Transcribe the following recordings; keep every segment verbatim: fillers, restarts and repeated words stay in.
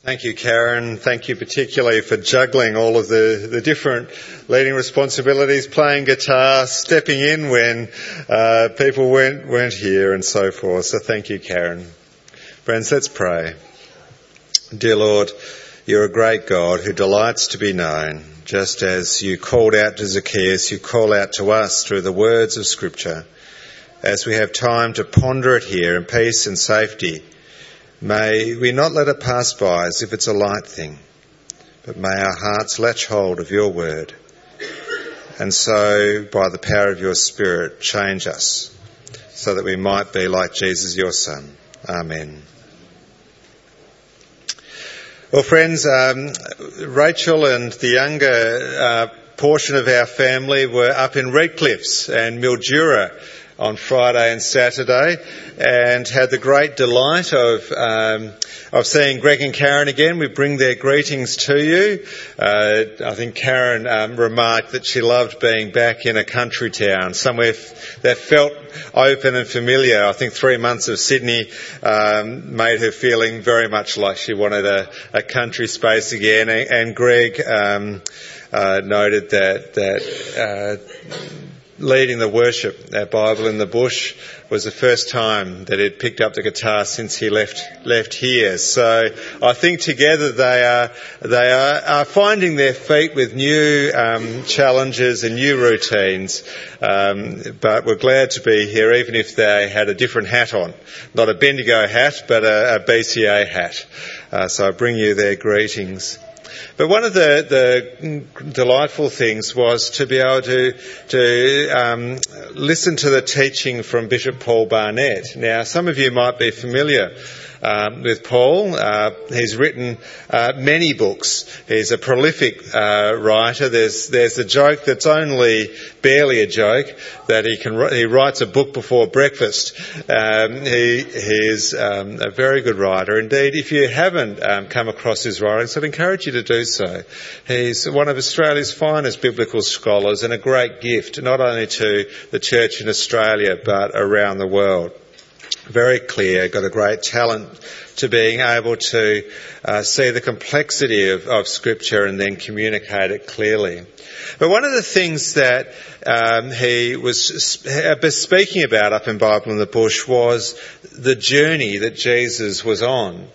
Thank you, Karen. Thank you particularly for juggling all of the, the different leading responsibilities, playing guitar, stepping in when uh, people weren't, weren't here and so forth. So thank you, Karen. Friends, let's pray. Dear Lord, you're a great God who delights to be known. Just as you called out to Zacchaeus, you call out to us through the words of Scripture. As we have time to ponder it here in peace and safety, may we not let it pass by as if it's a light thing, but may our hearts latch hold of your word, and so, by the power of your Spirit, change us, so that we might be like Jesus, your Son. Amen. Well, friends, um, Rachel and the younger uh, portion of our family were up in Redcliffs and Mildura on Friday and Saturday, and had the great delight of um, of seeing Greg and Karen again. We bring their greetings to you. Uh, I think Karen um, remarked that she loved being back in a country town, somewhere f- that felt open and familiar. I think three months of Sydney um, made her feeling very much like she wanted a, a country space again. And, and Greg um, uh, noted that that. Uh, leading the worship at Bible in the Bush was the first time that he'd picked up the guitar since he left left here. So I think together they are they are, are finding their feet with new um, challenges and new routines. Um, but we're glad to be here, even if they had a different hat on, not a Bendigo hat, but a, a B C A hat. Uh, so I bring you their greetings. But one of the, the delightful things was to be able to, to um, listen to the teaching from Bishop Paul Barnett. Now, some of you might be familiar um, with Paul. Uh, he's written uh, many books. He's a prolific uh, writer. There's there's a joke that's only barely a joke that he can he writes a book before breakfast. Um, he he's um, a very good writer indeed. If you haven't um, come across his writings, I'd encourage you to do so. He's one of Australia's finest biblical scholars and a great gift, not only to the church in Australia but around the world. Very clear, got a great talent to being able to uh, see the complexity of, of Scripture and then communicate it clearly. But one of the things that um, he was speaking about up in Bible in the Bush was the journey that Jesus was on.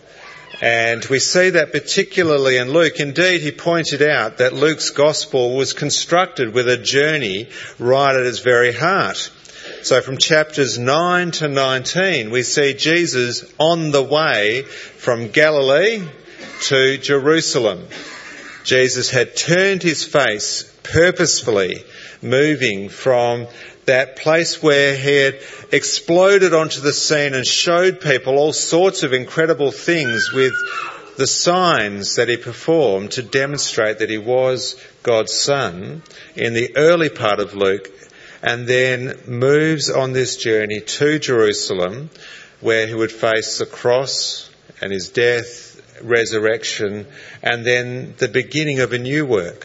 And we see that particularly in Luke. Indeed, he pointed out that Luke's gospel was constructed with a journey right at its very heart. So from chapters nine to nineteen, we see Jesus on the way from Galilee to Jerusalem. Jesus had turned his face purposefully, moving from that place where he had exploded onto the scene and showed people all sorts of incredible things with the signs that he performed to demonstrate that he was God's Son in the early part of Luke, and then moves on this journey to Jerusalem, where he would face the cross and his death, resurrection, and then the beginning of a new work.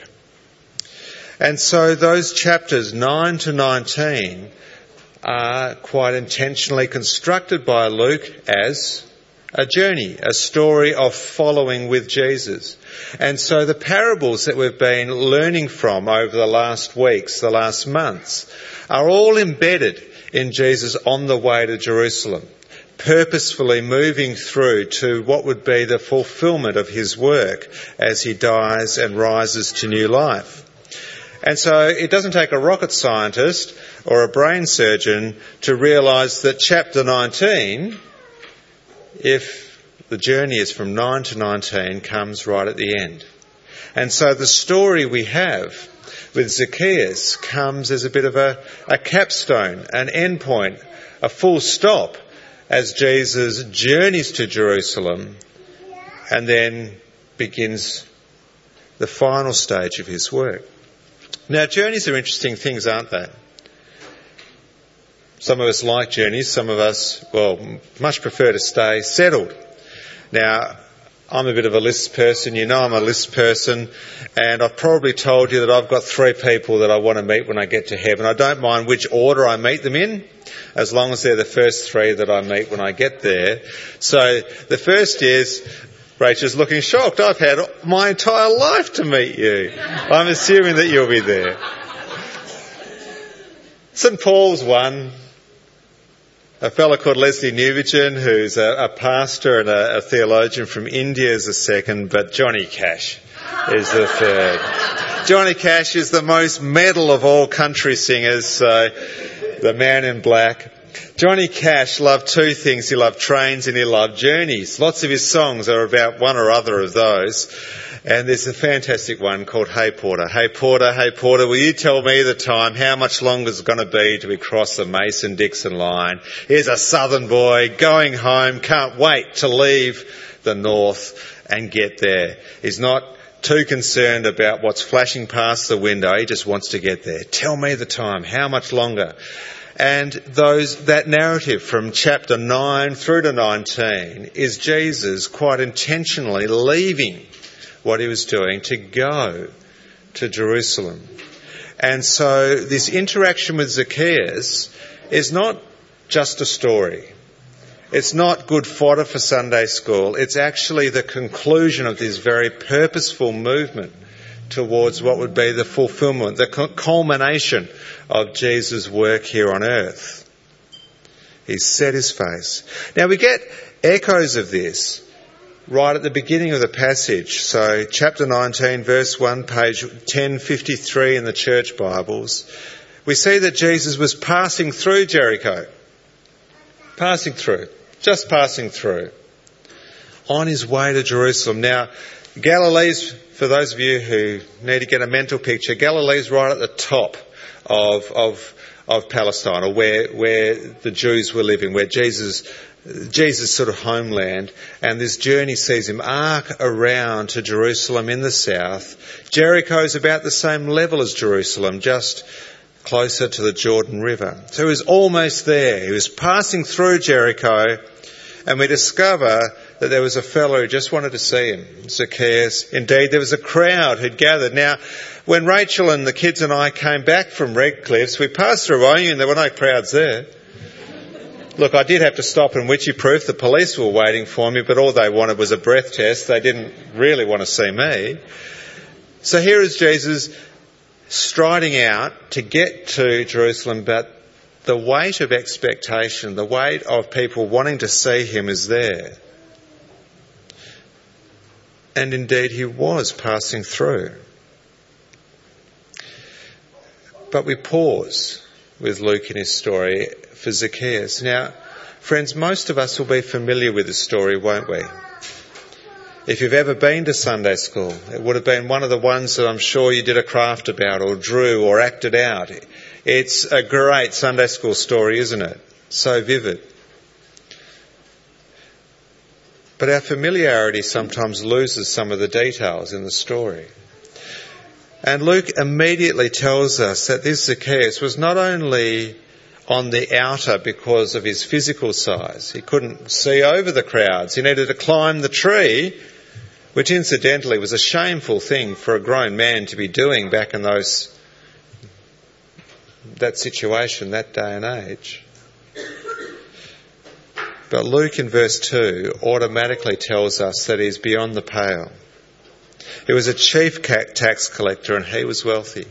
And so those chapters nine to nineteen are quite intentionally constructed by Luke as a journey, a story of following with Jesus. And so the parables that we've been learning from over the last weeks, the last months, are all embedded in Jesus on the way to Jerusalem, purposefully moving through to what would be the fulfilment of his work as he dies and rises to new life. And so it doesn't take a rocket scientist or a brain surgeon to realise that chapter nineteen, if the journey is from nine to nineteen, comes right at the end. And so the story we have with Zacchaeus comes as a bit of a, a capstone, an end point, a full stop as Jesus journeys to Jerusalem and then begins the final stage of his work. Now, journeys are interesting things, aren't they? Some of us like journeys, some of us, well, much prefer to stay settled. Now, I'm a bit of a list person. You know I'm a list person. And I've probably told you that I've got three people that I want to meet when I get to heaven. I don't mind which order I meet them in, as long as they're the first three that I meet when I get there. So the first is Rachel's looking shocked. I've had my entire life to meet you. I'm assuming that you'll be there. Saint Paul's one. A fellow called Leslie Newbigin, who's a, a pastor and a, a theologian from India, is the second, but Johnny Cash is the third. Johnny Cash is the most medal of all country singers, so the man in black. Johnny Cash loved two things. He loved trains and he loved journeys. Lots of his songs are about one or other of those. And there's a fantastic one called Hey Porter. Hey Porter, hey Porter, will you tell me the time, how much longer is it going to be till we cross the Mason-Dixon line? Here's a southern boy going home, can't wait to leave the north and get there. He's not too concerned about what's flashing past the window. He just wants to get there. Tell me the time, how much longer? And those, that narrative from chapter nine through to nineteen is Jesus quite intentionally leaving what he was doing to go to Jerusalem. And so this interaction with Zacchaeus is not just a story. It's not good fodder for Sunday school. It's actually the conclusion of this very purposeful movement towards what would be the fulfillment, the culmination of Jesus' work here on earth. He set his face. Now we get echoes of this right at the beginning of the passage. So chapter nineteen, verse one, page ten fifty-three in the church Bibles, we see that Jesus was passing through Jericho. Passing through. Just passing through. On his way to Jerusalem. Now, Galilee's, for those of you who need to get a mental picture, Galilee's right at the top of of of Palestine, or where where the Jews were living, where Jesus Jesus' sort of homeland, and this journey sees him arc around to Jerusalem in the south. Jericho's about the same level as Jerusalem, just closer to the Jordan River. So he was almost there. He was passing through Jericho, and we discover that there was a fellow who just wanted to see him, Zacchaeus. Indeed, there was a crowd who'd gathered. Now, when Rachel and the kids and I came back from Redcliffs, we passed through Oyu and there were no crowds there. Look, I did have to stop in Witchy-Proof. The police were waiting for me, but all they wanted was a breath test. They didn't really want to see me. So here is Jesus striding out to get to Jerusalem, but the weight of expectation, the weight of people wanting to see him is there. And indeed he was passing through. But we pause with Luke in his story for Zacchaeus. Now, friends, most of us will be familiar with this story, won't we? If you've ever been to Sunday school, it would have been one of the ones that I'm sure you did a craft about or drew or acted out. It's a great Sunday school story, isn't it? So vivid. But our familiarity sometimes loses some of the details in the story. And Luke immediately tells us that this Zacchaeus was not only on the outer because of his physical size. He couldn't see over the crowds. He needed to climb the tree, which incidentally was a shameful thing for a grown man to be doing back in those that situation, that day and age. But Luke in verse two automatically tells us that he's beyond the pale. He was a chief tax collector and he was wealthy.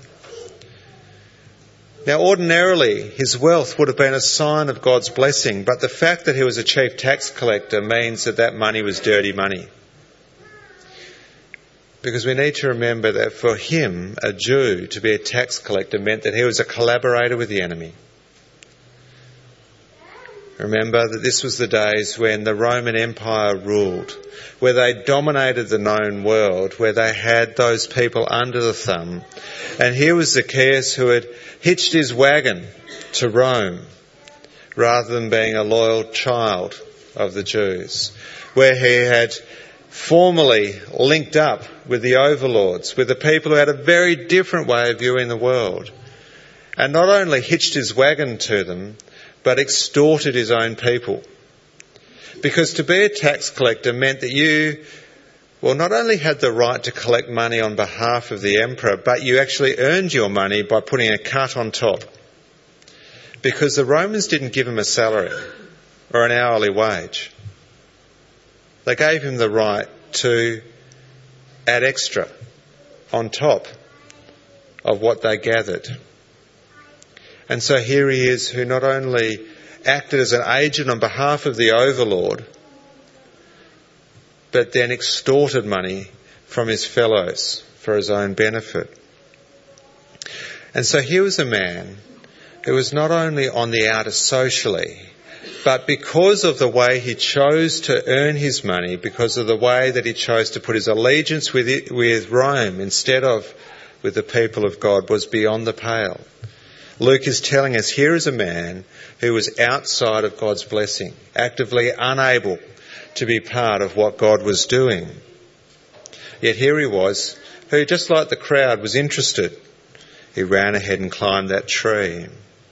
Now, ordinarily, his wealth would have been a sign of God's blessing, but the fact that he was a chief tax collector means that that money was dirty money. Because we need to remember that for him, a Jew, to be a tax collector meant that he was a collaborator with the enemy. Remember that this was the days when the Roman Empire ruled, where they dominated the known world, where they had those people under the thumb. And here was Zacchaeus who had hitched his wagon to Rome rather than being a loyal child of the Jews, where he had formally linked up with the overlords, with the people who had a very different way of viewing the world, and not only hitched his wagon to them, but extorted his own people. Because to be a tax collector meant that you, well, not only had the right to collect money on behalf of the emperor, but you actually earned your money by putting a cut on top. Because the Romans didn't give him a salary or an hourly wage. They gave him the right to add extra on top of what they gathered. And so here he is, who not only acted as an agent on behalf of the overlord, but then extorted money from his fellows for his own benefit. And so here was a man who was not only on the outer socially, but because of the way he chose to earn his money, because of the way that he chose to put his allegiance with it, with Rome instead of with the people of God, was beyond the pale. Luke is telling us here is a man who was outside of God's blessing, actively unable to be part of what God was doing. Yet here he was, who just like the crowd was interested. He ran ahead and climbed that tree.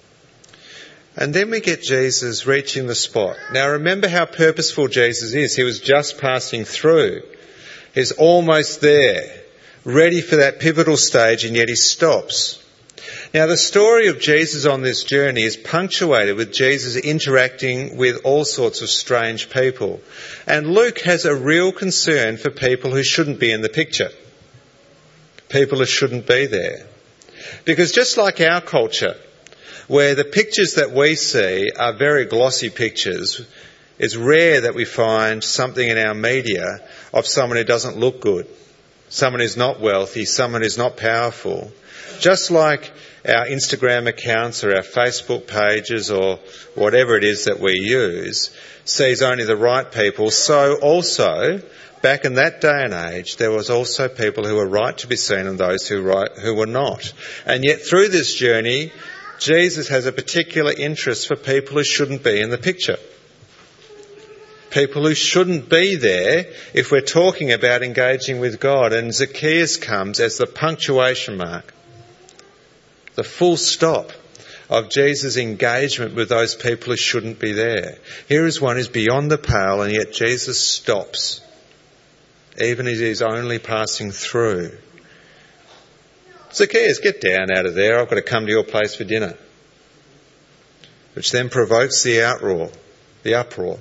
And then we get Jesus reaching the spot. Now remember how purposeful Jesus is. He was just passing through. He's almost there, ready for that pivotal stage, and yet he stops. Now the story of Jesus on this journey is punctuated with Jesus interacting with all sorts of strange people. And Luke has a real concern for people who shouldn't be in the picture. People who shouldn't be there. Because just like our culture, where the pictures that we see are very glossy pictures, it's rare that we find something in our media of someone who doesn't look good, someone who's not wealthy, someone who's not powerful. Just like our Instagram accounts or our Facebook pages or whatever it is that we use sees only the right people, so also back in that day and age there was also people who were right to be seen and those who right, who were not. And yet through this journey Jesus has a particular interest for people who shouldn't be in the picture. People who shouldn't be there if we're talking about engaging with God. And Zacchaeus comes as the punctuation mark, the full stop of Jesus' engagement with those people who shouldn't be there. Here is one who's beyond the pale, and yet Jesus stops, even as he's only passing through. Zacchaeus, get down out of there. I've got to come to your place for dinner. Which then provokes the outroar, the uproar.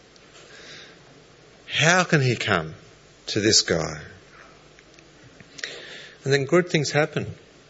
How can he come to this guy? And then good things happen.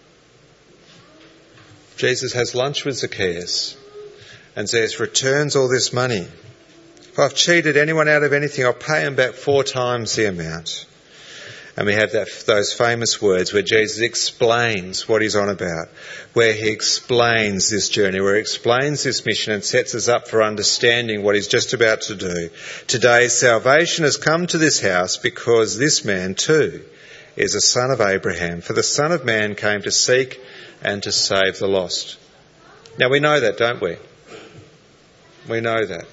Jesus has lunch with Zacchaeus and Zacchaeus returns all this money. If I've cheated anyone out of anything, I'll pay him back four times the amount. And we have that, those famous words where Jesus explains what he's on about, where he explains this journey, where he explains this mission and sets us up for understanding what he's just about to do. Today, salvation has come to this house because this man too is a son of Abraham. For the Son of Man came to seek and to save the lost. Now we know that, don't we? We know that.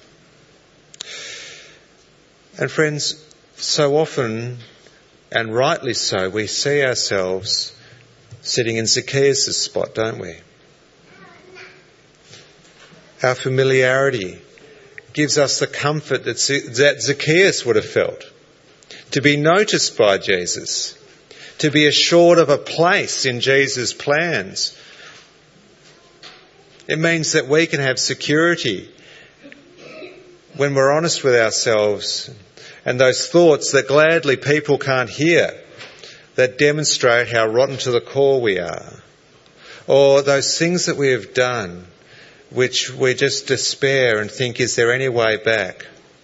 And friends, so often, and rightly so, we see ourselves sitting in Zacchaeus' spot, don't we? Our familiarity gives us the comfort that Zacchaeus would have felt. To be noticed by Jesus. To be assured of a place in Jesus' plans. It means that we can have security when we're honest with ourselves, and those thoughts that gladly people can't hear, that demonstrate how rotten to the core we are. Or those things that we have done which we just despair and think, is there any way back?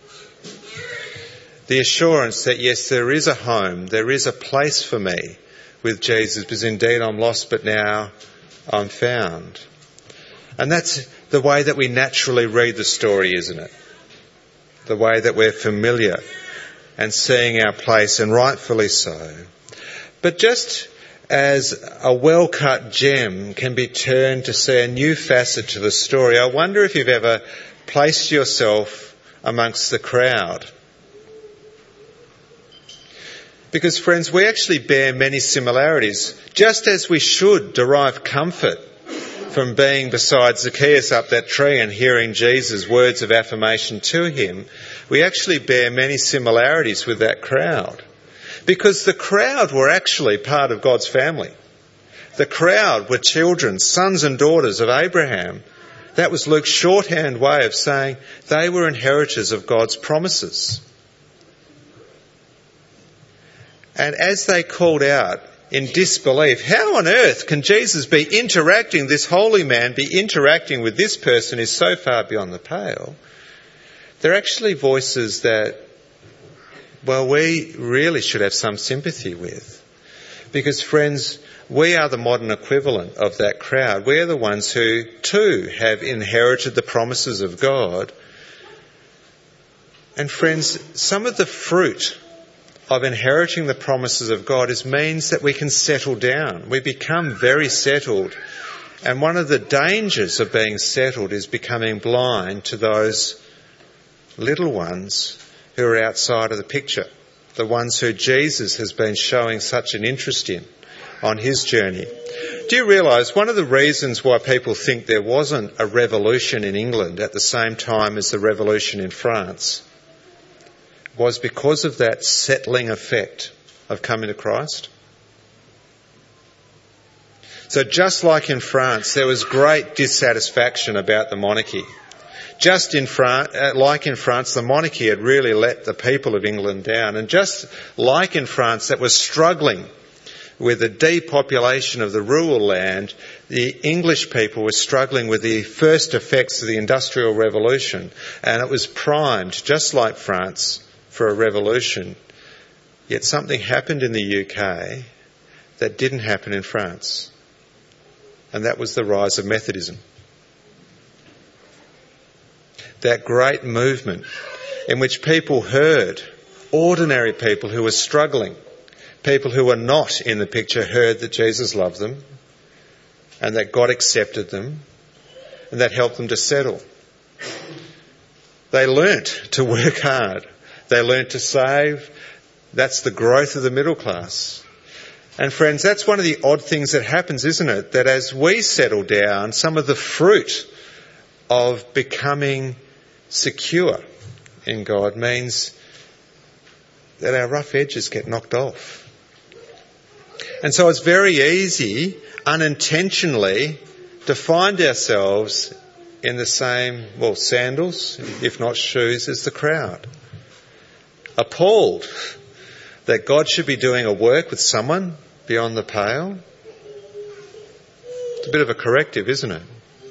The assurance that yes, there is a home, there is a place for me with Jesus, because indeed I'm lost but now I'm found. And that's the way that we naturally read the story, isn't it? The way that we're familiar and seeing our place, and rightfully so. But just as a well-cut gem can be turned to see a new facet to the story, I wonder if you've ever placed yourself amongst the crowd. Because, friends, we actually bear many similarities. Just as we should derive comfort from being beside Zacchaeus up that tree and hearing Jesus' words of affirmation to him, we actually bear many similarities with that crowd. Because the crowd were actually part of God's family. The crowd were children, sons and daughters of Abraham. That was Luke's shorthand way of saying they were inheritors of God's promises. And as they called out in disbelief, how on earth can Jesus be interacting, this holy man be interacting with this person who's so far beyond the pale? They're actually voices that, well, we really should have some sympathy with. Because, friends, we are the modern equivalent of that crowd. We're the ones who, too, have inherited the promises of God. And, friends, some of the fruit of inheriting the promises of God is means that we can settle down. We become very settled. And one of the dangers of being settled is becoming blind to those little ones who are outside of the picture, the ones who Jesus has been showing such an interest in on his journey. Do you realise one of the reasons why people think there wasn't a revolution in England at the same time as the revolution in France was because of that settling effect of coming to Christ? So just like in France, there was great dissatisfaction about the monarchy. Just in France, like in France, the monarchy had really let the people of England down. And just like in France, that was struggling with the depopulation of the rural land, the English people were struggling with the first effects of the Industrial Revolution. And it was primed, just like France, for a revolution. Yet something happened in the U K that didn't happen in France. And that was the rise of Methodism. That great movement in which people heard, ordinary people who were struggling, people who were not in the picture, heard that Jesus loved them and that God accepted them and that helped them to settle. They learnt to work hard. They learnt to save. That's the growth of the middle class. And friends, that's one of the odd things that happens, isn't it? That as we settle down, some of the fruit of becoming secure in God means that our rough edges get knocked off. And so it's very easy, unintentionally, to find ourselves in the same, well, sandals, if not shoes, as the crowd. Appalled that God should be doing a work with someone beyond the pale. It's a bit of a corrective, isn't it?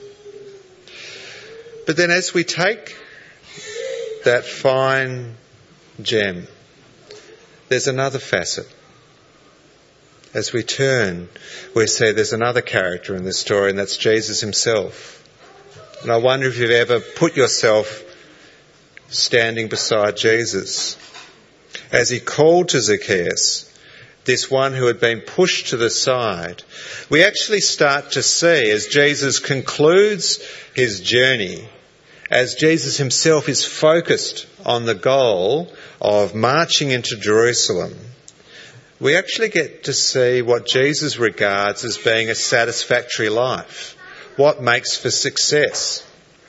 But then as we take that fine gem, there's another facet. As we turn, we see there's another character in this story, and that's Jesus himself. And I wonder if you've ever put yourself standing beside Jesus as he called to Zacchaeus, this one who had been pushed to the side. We actually start to see, as Jesus concludes his journey, as Jesus himself is focused on the goal of marching into Jerusalem, we actually get to see what Jesus regards as being a satisfactory life, what makes for success.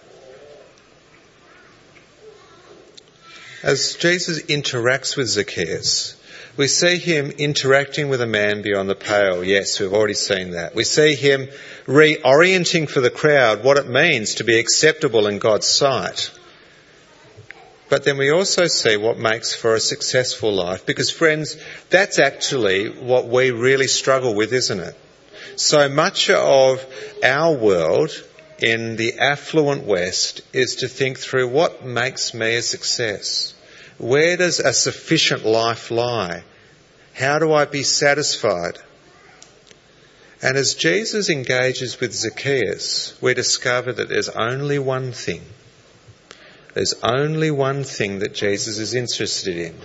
As Jesus interacts with Zacchaeus, we see him interacting with a man beyond the pale. Yes, we've already seen that. We see him reorienting for the crowd what it means to be acceptable in God's sight. But then we also see what makes for a successful life. Because, friends, that's actually what we really struggle with, isn't it? So much of our world in the affluent West is to think through what makes me a success. Where does a sufficient life lie? How do I be satisfied? And as Jesus engages with Zacchaeus, we discover that there's only one thing. There's only one thing that Jesus is interested in.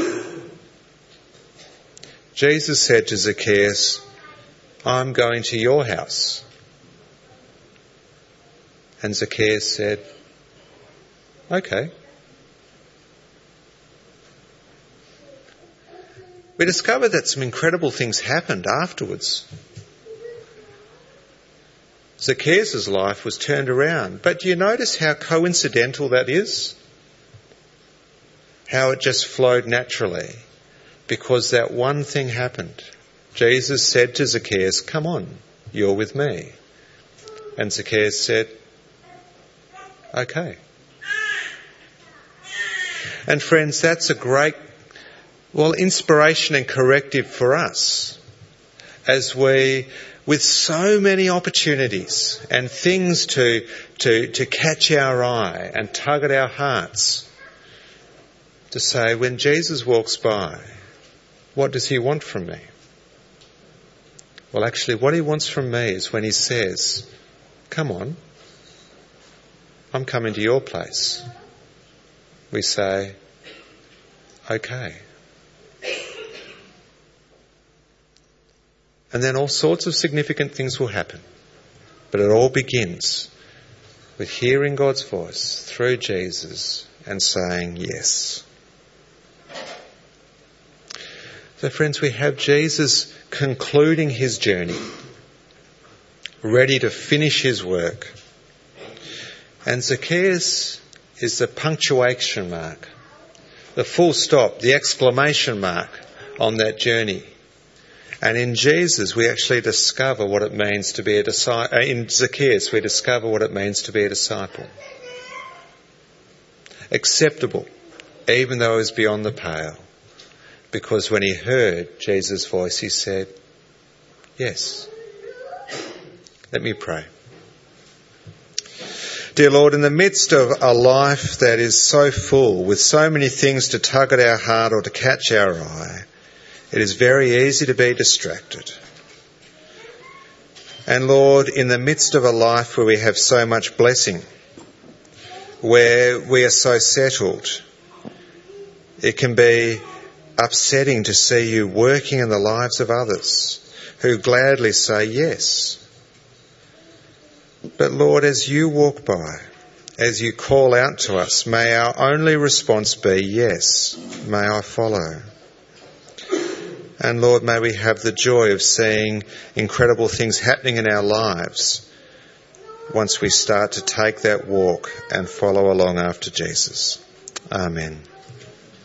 Jesus said to Zacchaeus, I'm going to your house. And Zacchaeus said, okay. We discover that some incredible things happened afterwards. Zacchaeus' life was turned around. But do you notice how coincidental that is? How it just flowed naturally. Because that one thing happened. Jesus said to Zacchaeus, come on, you're with me. And Zacchaeus said, okay. And friends, that's a great, Well, inspiration and corrective for us as we, with so many opportunities and things to, to, to catch our eye and tug at our hearts, to say, when Jesus walks by, what does he want from me? Well, actually, what he wants from me is when he says, come on, I'm coming to your place. We say, okay. And then all sorts of significant things will happen. But it all begins with hearing God's voice through Jesus and saying yes. So friends, we have Jesus concluding his journey, ready to finish his work. And Zacchaeus is the punctuation mark, the full stop, the exclamation mark on that journey. And in Jesus, we actually discover what it means to be a disciple. In Zacchaeus, we discover what it means to be a disciple. Acceptable, even though it was beyond the pale. Because when he heard Jesus' voice, he said, yes. Let me pray. Dear Lord, in the midst of a life that is so full, with so many things to tug at our heart or to catch our eye, it is very easy to be distracted. And Lord, in the midst of a life where we have so much blessing, where we are so settled, it can be upsetting to see you working in the lives of others who gladly say yes. But Lord, as you walk by, as you call out to us, may our only response be yes, may I follow. And Lord, may we have the joy of seeing incredible things happening in our lives once we start to take that walk and follow along after Jesus. Amen.